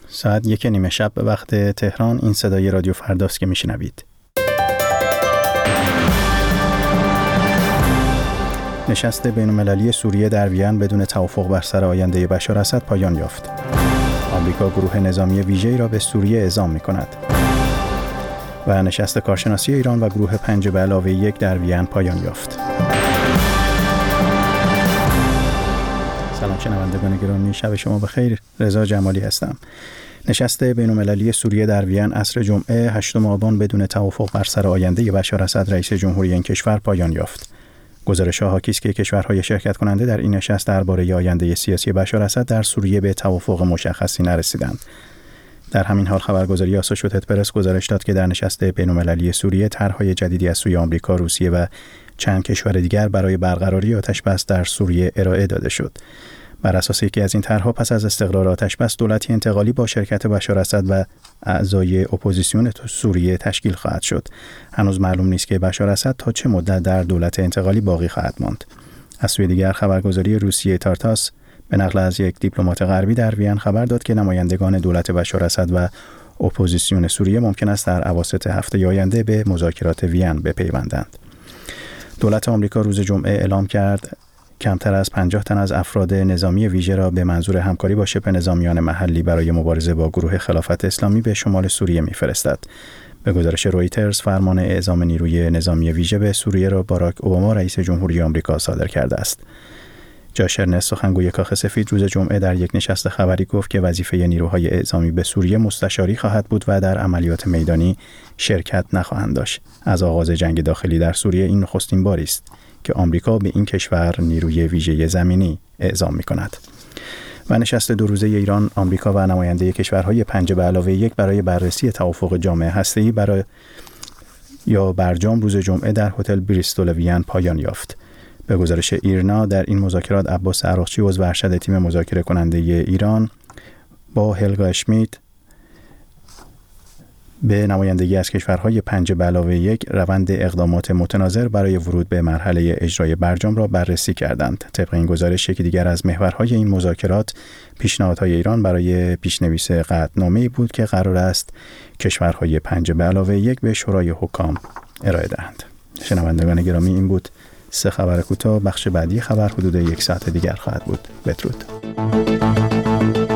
ساعت 1:30 شب به وقت تهران. این صدای رادیو فرداست که میشنوید. نشست بین‌المللی سوریه در وین بدون توافق بر سر آینده بشار اسد پایان یافت. آمریکا گروه نظامی ویژه‌ای را به سوریه اعزام می‌کند. و نشست کارشناسی ایران و گروه 5+1 در وین پایان یافت. سلام شنوندگان گرامی، شب شما بخیر. رضا جمالی هستم. نشست بین‌المللی سوریه در وین عصر جمعه 8 آبان بدون توافق بر سر آینده بشار اسد رئیس جمهوری این کشور پایان یافت. گزارش‌ها حاکی است که کشورهای شرکت کننده در این نشست درباره آینده سیاسی بشار اسد در سوریه به توافق مشخصی نرسیدند. در همین حال خبرگزاری آسوشییتد پرس گزارش داد که در نشست بین‌المللی سوریه طرح‌های جدیدی از سوی آمریکا، روسیه و چند کشور دیگر برای برقراری آتش‌بس در سوریه ارائه داده شد. بر اساس یکی از این طرح‌ها پس از استقرار آتش‌بس دولتی انتقالی با شرکت بشار اسد و اعضای اپوزیسیون سوریه تشکیل خواهد شد. هنوز معلوم نیست که بشار اسد تا چه مدت در دولت انتقالی باقی خواهد ماند. از سوی دیگر خبرگزاری روسیه تارتاس به نقل از یک دیپلمات غربی در وین خبر داد که نمایندگان دولت بشار اسد و اپوزیسیون سوریه ممکن است در اواسط هفته آینده به مذاکرات وین بپیوندند. دولت آمریکا روز جمعه اعلام کرد کمتر از 50 تن از افراد نظامی ویژه را به منظور همکاری با شبه نظامیان محلی برای مبارزه با گروه خلافت اسلامی به شمال سوریه می‌فرستد. به گزارش رویترز، فرمان اعزام نیروی نظامی ویژه به سوریه را باراک اوباما رئیس جمهوری آمریکا صادر کرده است. جاش ارنست، سخنگوی کاخ سفید، روز جمعه در یک نشست خبری گفت که وظیفه نیروهای اعزامی به سوریه مستشاری خواهد بود و در عملیات میدانی شرکت نخواهند داشت. از آغاز جنگ داخلی در سوریه این نخستین باری است که آمریکا به این کشور نیروی ویژه زمینی اعزام می‌کند. و نشست 2 روزه ایران، آمریکا و نماینده کشورهای 5+1 برای بررسی توافق جامع هسته‌ای برجام روز جمعه در هتل بریستول وین پایان یافت. به گزارش ایرنا، در این مذاکرات عباس عراقچی، عضو ارشد تیم مذاکره کننده ایران، با هلگا اشمیت به نمایندگی از کشورهای 5+1 روند اقدامات متناظر برای ورود به مرحله اجرای برجام را بررسی کردند. طبق این گزارش، یکی دیگر از محورهای این مذاکرات پیشنهادهای ایران برای پیشنویس قطعنامه‌ای بود که قرار است کشورهای 5+1 به شورای حکام ارائه دهند. شنوندگان گرامی، این بود 3 خبر کوتاه. بخش بعدی خبر حدود 1 ساعت دیگر خواهد بود. بدرود.